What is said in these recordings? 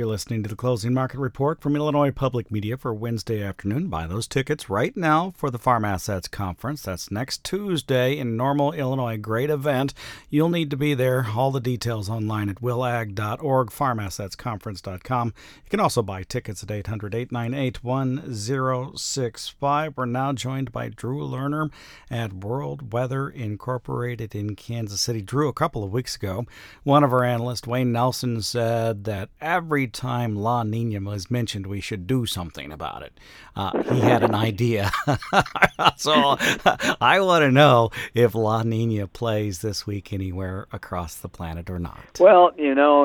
You're listening to the Closing Market Report from Illinois Public Media for Wednesday afternoon. Buy those tickets right now for the Farm Assets Conference. That's next Tuesday in Normal, Illinois. Great event. You'll need to be there. All the details online at willag.org, farmassetsconference.com. You can also buy tickets at 800-898-1065. We're now joined by Drew Lerner at World Weather Incorporated in Kansas City. Drew, a couple of weeks ago, one of our analysts, Wayne Nelson, said that every time La Nina was mentioned, we should do something about it. He had an idea. So I want to know if La Nina plays this week anywhere across the planet or not. Well,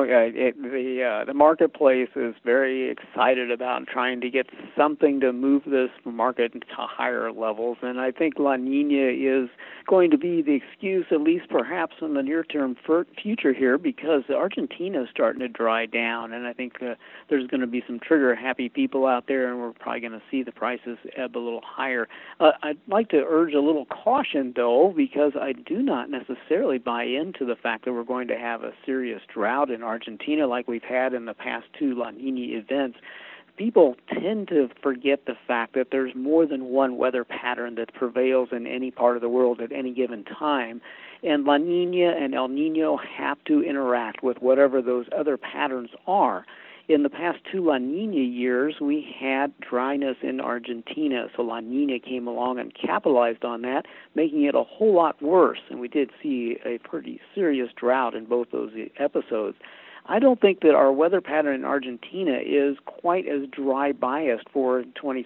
the marketplace is very excited about trying to get something to move this market to higher levels, and I think La Nina is going to be the excuse, at least perhaps in the near-term future here, because Argentina is starting to dry down, and I think there's going to be some trigger-happy people out there, and we're probably going to see the prices ebb a little higher. I'd like to urge a little caution, though, because I do not necessarily buy into the fact that we're going to have a serious drought in Argentina like we've had in the past two La Nina events. People tend to forget the fact that there's more than one weather pattern that prevails in any part of the world at any given time, and La Nina and El Nino have to interact with whatever those other patterns are. In the past two La Nina years, we had dryness in Argentina, so La Nina came along and capitalized on that, making it a whole lot worse, and we did see a pretty serious drought in both those episodes. I don't think that our weather pattern in Argentina is quite as dry biased for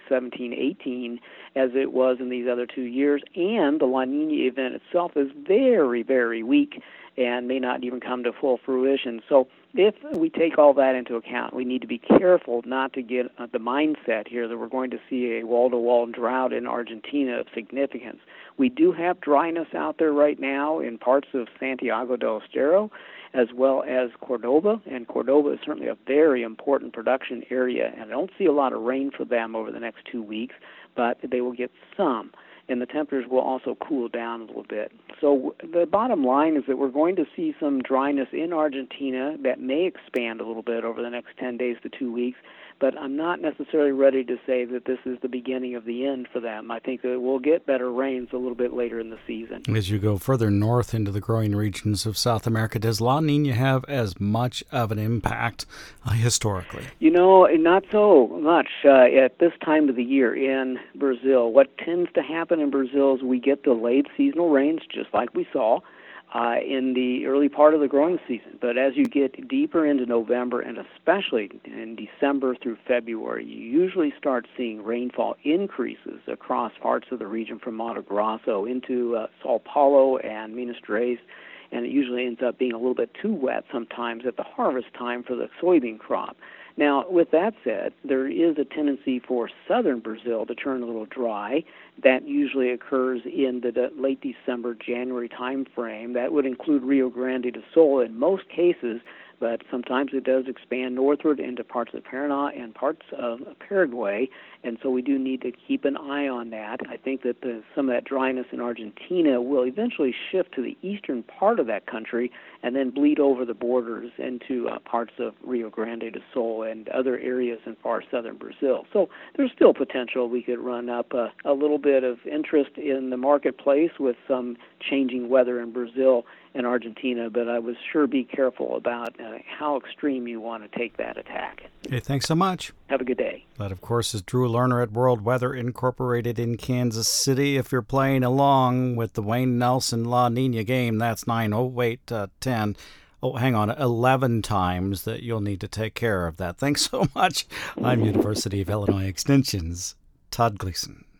2017-18 as it was in these other 2 years, and the La Nina event itself is very, very weak and may not even come to full fruition. So if we take all that into account, we need to be careful not to get the mindset here that we're going to see a wall-to-wall drought in Argentina of significance. We do have dryness out there right now in parts of Santiago del Estero, as well as Cordoba, and Cordoba is certainly a very important production area, and I don't see a lot of rain for them over the next 2 weeks, but they will get some, and the temperatures will also cool down a little bit. So the bottom line is that we're going to see some dryness in Argentina that may expand a little bit over the next 10 days to 2 weeks, but I'm not necessarily ready to say that this is the beginning of the end for them. I think that we'll get better rains a little bit later in the season. As you go further north into the growing regions of South America, does La Nina have as much of an impact historically? Not so much at this time of the year in Brazil. What tends to happen in Brazil is we get delayed seasonal rains, just like we saw in the early part of the growing season. But as you get deeper into November, and especially in December through February, you usually start seeing rainfall increases across parts of the region from Mato Grosso into Sao Paulo and Minas Gerais, and it usually ends up being a little bit too wet sometimes at the harvest time for the soybean crop. Now, with that said, there is a tendency for southern Brazil to turn a little dry. That usually occurs in the late December, January time frame. That would include Rio Grande do Sul in most cases, but sometimes it does expand northward into parts of Paraná and parts of Paraguay, and so we do need to keep an eye on that. I think that some of that dryness in Argentina will eventually shift to the eastern part of that country and then bleed over the borders into parts of Rio Grande do Sul and other areas in far southern Brazil. So there's still potential we could run up a little bit of interest in the marketplace with some changing weather in Brazil and Argentina, but I would sure be careful about how extreme you want to take that attack. Hey, thanks so much. Have a good day. That, of course, is Drew Lerner at World Weather Incorporated in Kansas City. If you're playing along with the Wayne Nelson La Nina game, that's 10. Oh, hang on, 11 times that you'll need to take care of that. Thanks so much. I'm University of Illinois Extension's Todd Gleason.